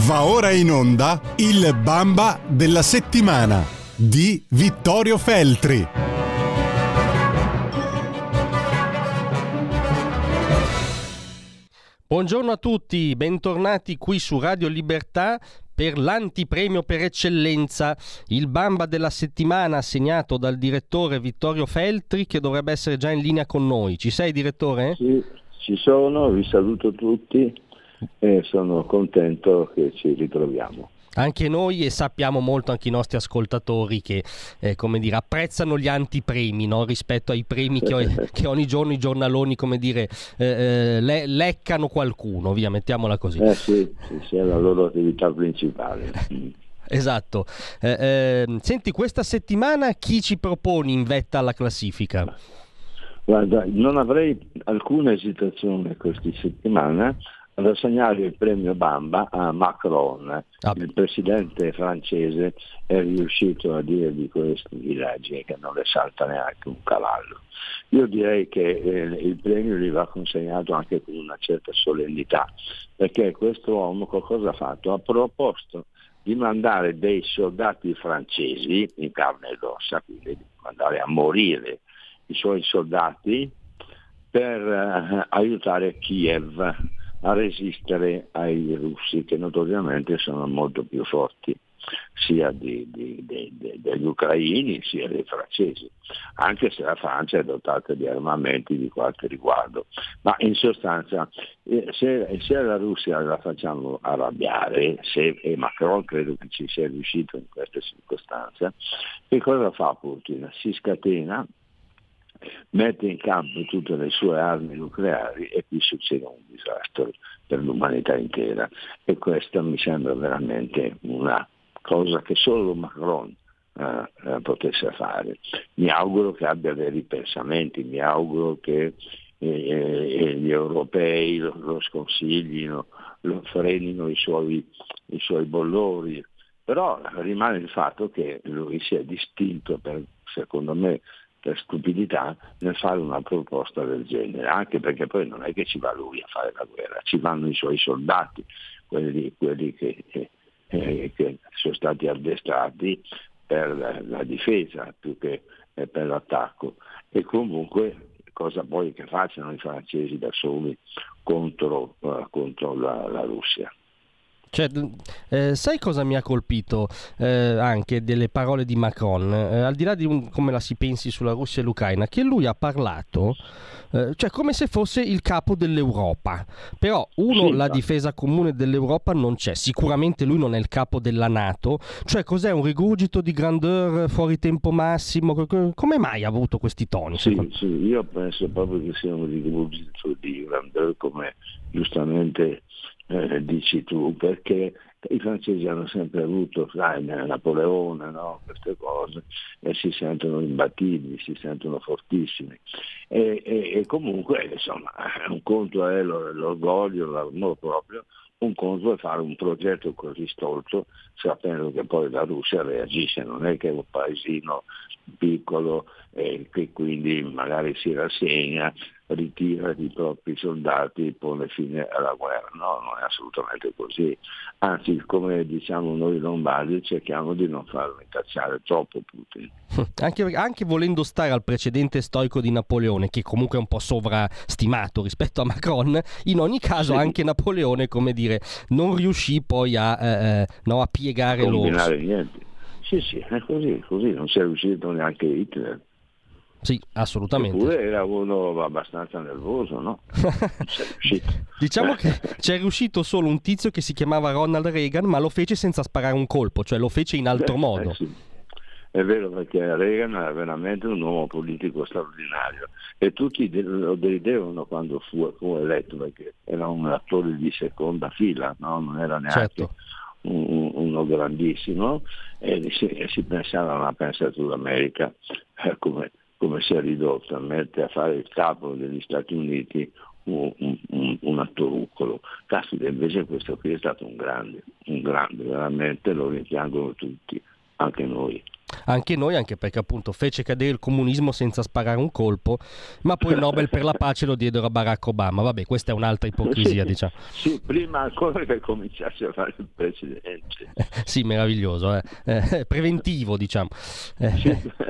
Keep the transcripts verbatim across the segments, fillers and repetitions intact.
Va ora in onda il Bamba della settimana di Vittorio Feltri. Buongiorno a tutti, bentornati qui su Radio Libertà per l'antipremio per eccellenza, il Bamba della settimana assegnato dal direttore Vittorio Feltri, che dovrebbe essere già in linea con noi. Ci sei, direttore? Sì, ci sono, vi saluto tutti e sono contento che ci ritroviamo. Anche noi, e sappiamo molto anche i nostri ascoltatori che eh, come dire, apprezzano gli antipremi, no? Rispetto ai premi che, che ogni giorno i giornaloni, come dire, eh, eh, le, leccano qualcuno, via, mettiamola così. Eh sì, sì, sì, è la loro attività principale. Esatto. Eh, eh, senti, questa settimana chi ci proponi in vetta alla classifica? Guarda, non avrei alcuna esitazione questa settimana ad assegnare il premio Bamba a Macron. Ah, il presidente francese è riuscito a dire di questi villaggi che non le salta neanche un cavallo. Io direi che eh, il premio gli va consegnato anche con una certa solennità, perché questo uomo cosa ha fatto? Ha proposto di mandare dei soldati francesi in carne ed ossa, quindi di mandare a morire i suoi soldati per eh, aiutare Kiev a resistere ai russi, che notoriamente sono molto più forti sia di, di, di, di, degli ucraini sia dei francesi, anche se la Francia è dotata di armamenti di qualche riguardo. Ma in sostanza eh, se, se la Russia la facciamo arrabbiare, se, e Macron credo che ci sia riuscito in queste circostanze, che cosa fa Putin? Si scatena, mette in campo tutte le sue armi nucleari e qui succede un disastro per l'umanità intera, e questa mi sembra veramente una cosa che solo Macron eh, eh, potesse fare. Mi auguro che abbia dei ripensamenti, mi auguro che eh, eh, gli europei lo, lo sconsiglino, lo frenino i suoi, i suoi bollori, però rimane il fatto che lui si è distinto, per, secondo me, per stupidità nel fare una proposta del genere, anche perché poi non è che ci va lui a fare la guerra, ci vanno i suoi soldati, quelli, quelli che, che, che sono stati addestrati per la, la difesa più che per l'attacco, e comunque cosa poi che facciano i francesi da soli contro, uh, contro la, la Russia. Cioè, eh, sai cosa mi ha colpito eh, anche delle parole di Macron, eh, al di là di un, come la si pensi sulla Russia e l'Ucraina, che lui ha parlato eh, cioè come se fosse il capo dell'Europa, però uno, sì, la difesa comune dell'Europa non c'è, sicuramente lui non è il capo della NATO, cioè cos'è, un rigurgito di grandeur fuori tempo massimo? Come mai ha avuto questi toni? Sì, sì, io penso proprio che sia un rigurgito di grandeur, come giustamente Eh, dici tu, perché i francesi hanno sempre avuto, sai, Napoleone, no? Queste cose, e si sentono imbattibili, si sentono fortissimi, e, e, e comunque insomma un conto è l'orgoglio, l'amore proprio, un conto è fare un progetto così stolto sapendo che poi la Russia reagisce, non è che è un paesino piccolo eh, che quindi magari si rassegna, ritira i propri soldati, pone fine alla guerra. No, non è assolutamente così. Anzi, come diciamo noi lombardi, cerchiamo di non farlo incacciare troppo Putin. Anche, anche volendo stare al precedente stoico di Napoleone, che comunque è un po' sovrastimato rispetto a Macron, in ogni caso sì, anche Napoleone, come dire, non riuscì poi a, eh, no, a piegare l'orso. Combinare niente. Sì, sì, è così, così, non ci è riuscito neanche Hitler. Sì, assolutamente. Eppure era uno abbastanza nervoso, no? Diciamo che c'è riuscito solo un tizio che si chiamava Ronald Reagan, ma lo fece senza sparare un colpo, cioè lo fece in altro Beh, modo. Eh sì. È vero, perché Reagan era veramente un uomo politico straordinario e tutti lo deridevano quando fu, fu eletto, perché era un attore di seconda fila, no? Non era neanche certo. un, uno grandissimo, e si, e si pensava a una pensatura America eh, come come si è ridotto a mettere a fare il capo degli Stati Uniti un, un, un attoruccolo. Caspita, invece questo qui è stato un grande, un grande, veramente lo rimpiangono tutti, anche noi. Anche noi, anche perché appunto fece cadere il comunismo senza sparare un colpo, ma poi il Nobel per la pace lo diedero a Barack Obama. Vabbè, questa è un'altra ipocrisia, sì, diciamo. Sì, prima ancora che cominciasse a fare il presidente. Sì, meraviglioso, eh. Eh, preventivo, diciamo. Eh. Sì.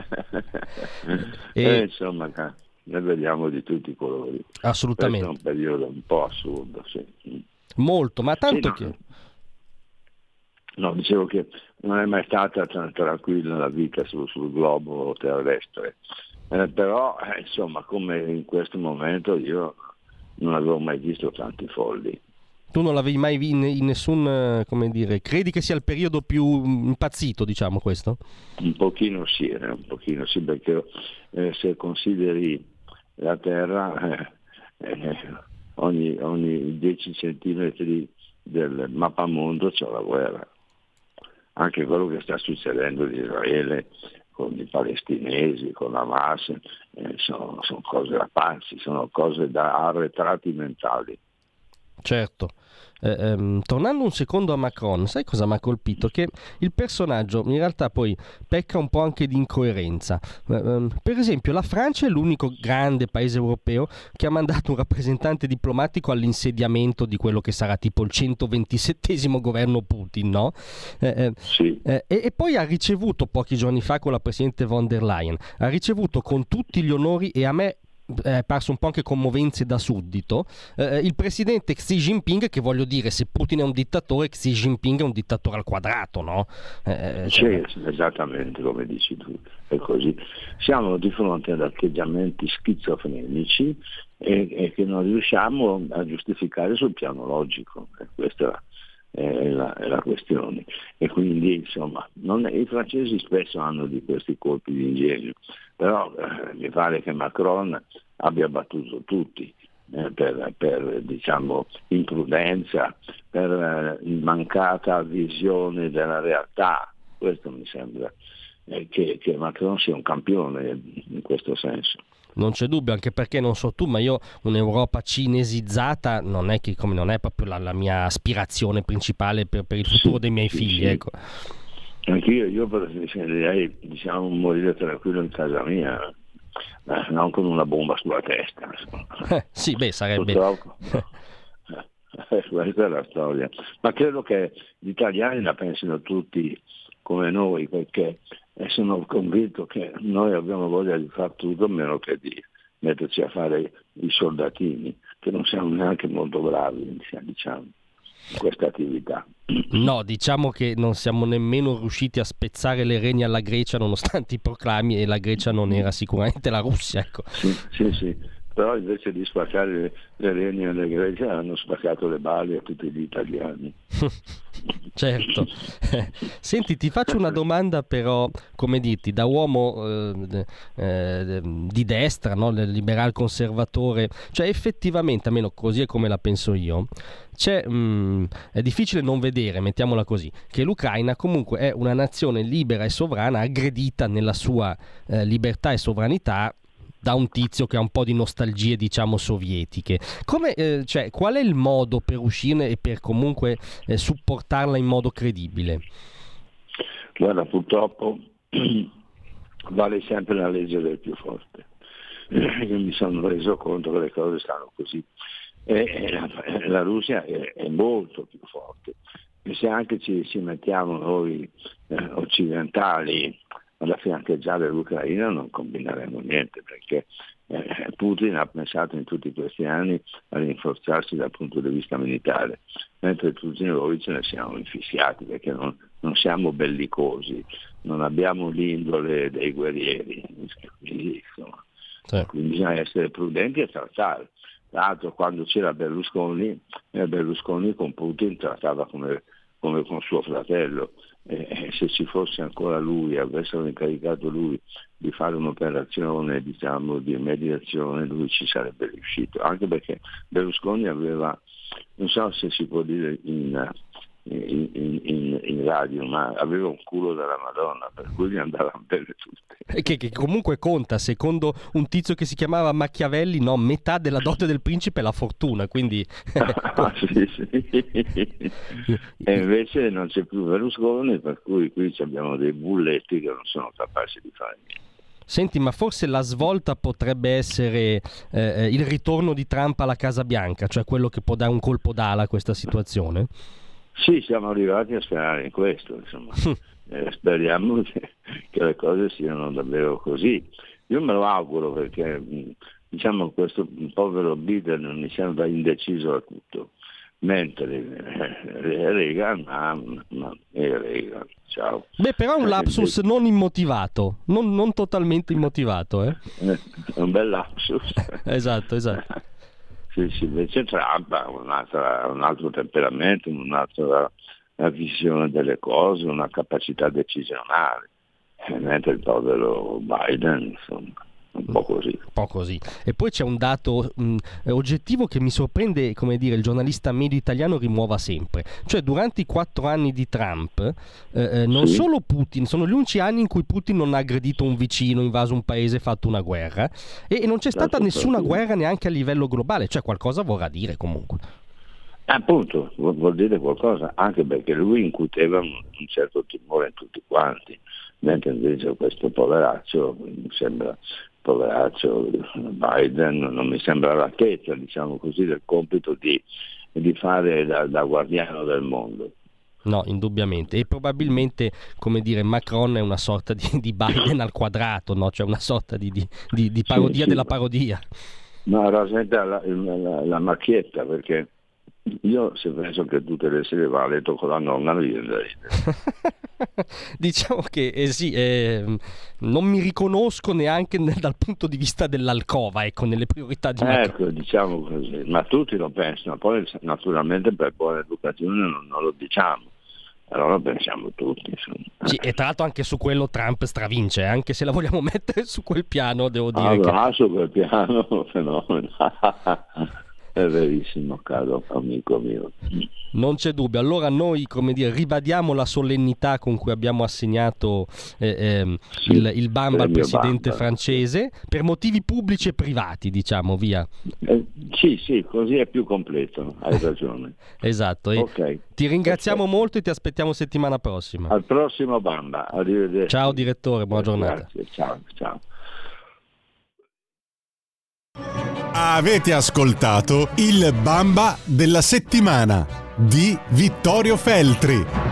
e... eh, insomma, ne vediamo di tutti i colori. Assolutamente. Questo è un periodo un po' assurdo, sì. Molto, ma tanto sì, no. che... No, dicevo che non è mai stata tra- tranquilla la vita sul, sul globo terrestre, eh, però eh, insomma come in questo momento io non avevo mai visto tanti folli. Tu non l'avevi mai in, in nessun, come dire, credi che sia il periodo più impazzito, diciamo, questo? Un pochino sì, eh, un pochino sì, perché eh, se consideri la Terra, eh, eh, ogni, ogni dieci centimetri del mappamondo c'è la guerra. Anche quello che sta succedendo in Israele con i palestinesi, con Hamas, eh, sono, sono cose da pazzi, sono cose da arretrati mentali. Certo. Eh, ehm, tornando un secondo a Macron, sai cosa mi ha colpito? Che il personaggio in realtà poi pecca un po' anche di incoerenza. Eh, ehm, per esempio la Francia è l'unico grande paese europeo che ha mandato un rappresentante diplomatico all'insediamento di quello che sarà tipo il centoventisettesimo governo Putin, no? Eh, eh, sì. eh, e, e poi ha ricevuto pochi giorni fa con la presidente von der Leyen, ha ricevuto con tutti gli onori, e a me è parso un po' anche commovenze da suddito, eh, il presidente Xi Jinping, che voglio dire, se Putin è un dittatore, Xi Jinping è un dittatore al quadrato, no? Eh, cioè... Sì, esattamente come dici tu, è così. Siamo di fronte ad atteggiamenti schizofrenici e, e che non riusciamo a giustificare sul piano logico, e questa è la, è la questione. E quindi insomma non è, i francesi spesso hanno di questi colpi di ingegno, però eh, mi pare che Macron abbia battuto tutti eh, per, per diciamo imprudenza, per eh, mancata visione della realtà. Questo mi sembra eh, che, che Macron sia un campione in questo senso. Non c'è dubbio, anche perché non so tu, ma io un'Europa cinesizzata non è che come non è proprio la, la mia aspirazione principale per, per il futuro sì, dei miei sì, figli, sì. ecco. Anch'io, io preferirei, diciamo, morire tranquillo in casa mia, eh, non con una bomba sulla testa. Eh, sì, beh, sarebbe... Purtroppo. Eh, questa è la storia. Ma credo che gli italiani la pensino tutti come noi, perché sono convinto che noi abbiamo voglia di far tutto meno che di metterci a fare i soldatini, che non siamo neanche molto bravi, diciamo, in questa attività. No, diciamo che non siamo nemmeno riusciti a spezzare le reni alla Grecia nonostante i proclami, e la Grecia non era sicuramente la Russia, ecco. Sì, sì, sì. Però invece di spaccare le, le reni alle Grecia hanno spaccato le bali a tutti gli italiani. Certo. Senti, ti faccio una domanda però, come dirti, da uomo eh, eh, di destra, no? Liberal conservatore, cioè effettivamente, almeno così è come la penso io, c'è, mh, è difficile non vedere, mettiamola così, che l'Ucraina comunque è una nazione libera e sovrana, aggredita nella sua eh, libertà e sovranità da un tizio che ha un po' di nostalgie, diciamo, sovietiche. Come, eh, cioè, qual è il modo per uscirne e per comunque eh, supportarla in modo credibile? Guarda, purtroppo vale sempre la legge del più forte. Io mi sono reso conto che le cose stanno così. E la, la Russia è, è molto più forte. E se anche ci, ci mettiamo noi eh, occidentali alla fiancheggiare l'Ucraina non combineremo niente, perché eh, Putin ha pensato in tutti questi anni a rinforzarsi dal punto di vista militare, mentre tutti noi ce ne siamo infischiati perché non, non siamo bellicosi, non abbiamo l'indole dei guerrieri, quindi, insomma, sì. Quindi bisogna essere prudenti e trattare. Tra l'altro quando c'era Berlusconi, eh, Berlusconi con Putin trattava come, come con suo fratello. Eh, se ci fosse ancora lui, avessero incaricato lui di fare un'operazione, diciamo, di mediazione, lui ci sarebbe riuscito, anche perché Berlusconi aveva, non so se si può dire in, in, in, in radio, ma aveva un culo della Madonna, per cui gli andavano bene tutte. Che, che comunque conta, secondo un tizio che si chiamava Machiavelli, no, metà della dote del principe è la fortuna, quindi... ah, sì, sì. E invece non c'è più Berlusconi, per cui qui abbiamo dei bulletti che non sono capaci di fare niente. Senti, ma forse la svolta potrebbe essere eh, il ritorno di Trump alla Casa Bianca, cioè quello che può dare un colpo d'ala a questa situazione? Sì, siamo arrivati a sperare in questo, insomma. eh, speriamo che, che le cose siano davvero così. Io me lo auguro, perché diciamo questo povero Biden mi sembra indeciso da tutto, mentre eh, Reagan, ma, ma eh, Reagan, ciao. Beh, però è un lapsus non immotivato, non, non totalmente immotivato, eh? È un bel lapsus. esatto, esatto. Sì, sì, invece Trump ha un'altra, un altro temperamento, un'altra visione delle cose, una capacità decisionale, mentre il povero Biden, insomma, un po' così. Un po' così. E poi c'è un dato mh, oggettivo che mi sorprende, come dire, il giornalista medio italiano rimuova sempre. Cioè, durante i quattro anni di Trump, eh, non sì. solo Putin, sono gli unici anni in cui Putin non ha aggredito un vicino, invaso un paese, fatto una guerra, e, e non c'è stata nessuna guerra neanche a livello globale, cioè qualcosa vorrà dire comunque. Appunto, vuol dire qualcosa, anche perché lui incuteva un certo timore in tutti quanti, mentre invece questo poveraccio, mi sembra, poveraccio Biden, non mi sembra all'altezza, diciamo così, del compito di, di fare da, da guardiano del mondo. No, indubbiamente, e probabilmente, come dire, Macron è una sorta di, di Biden al quadrato, no? Cioè una sorta di, di, di, di parodia sì, sì. della parodia. No, rasenta la, la, la macchietta, perché io se penso che tutte le sere va a letto con la nonna mi viene da ridere. Diciamo che eh, sì, eh, non mi riconosco neanche nel, dal punto di vista dell'alcova, ecco, nelle priorità di Macron. Ecco, diciamo così, ma tutti lo pensano, poi naturalmente per buona educazione non, non lo diciamo, però lo pensiamo tutti, insomma. Sì, e tra l'altro anche su quello Trump stravince, anche se la vogliamo mettere su quel piano, devo dire allora, che... su quel piano, fenomeno. È verissimo, caro amico mio. Non c'è dubbio. Allora noi, come dire, ribadiamo la solennità con cui abbiamo assegnato eh, eh, sì, il, il Bamba al presidente Bamba. francese, per motivi pubblici e privati, diciamo, via. Eh, sì, sì, così è più completo, hai ragione. Esatto. E okay. Ti ringraziamo Perfetto. molto e ti aspettiamo settimana prossima. Al prossimo Bamba, arrivederci. Ciao direttore, buona giornata. Grazie, ciao, ciao. Avete ascoltato il Bamba della settimana di Vittorio Feltri.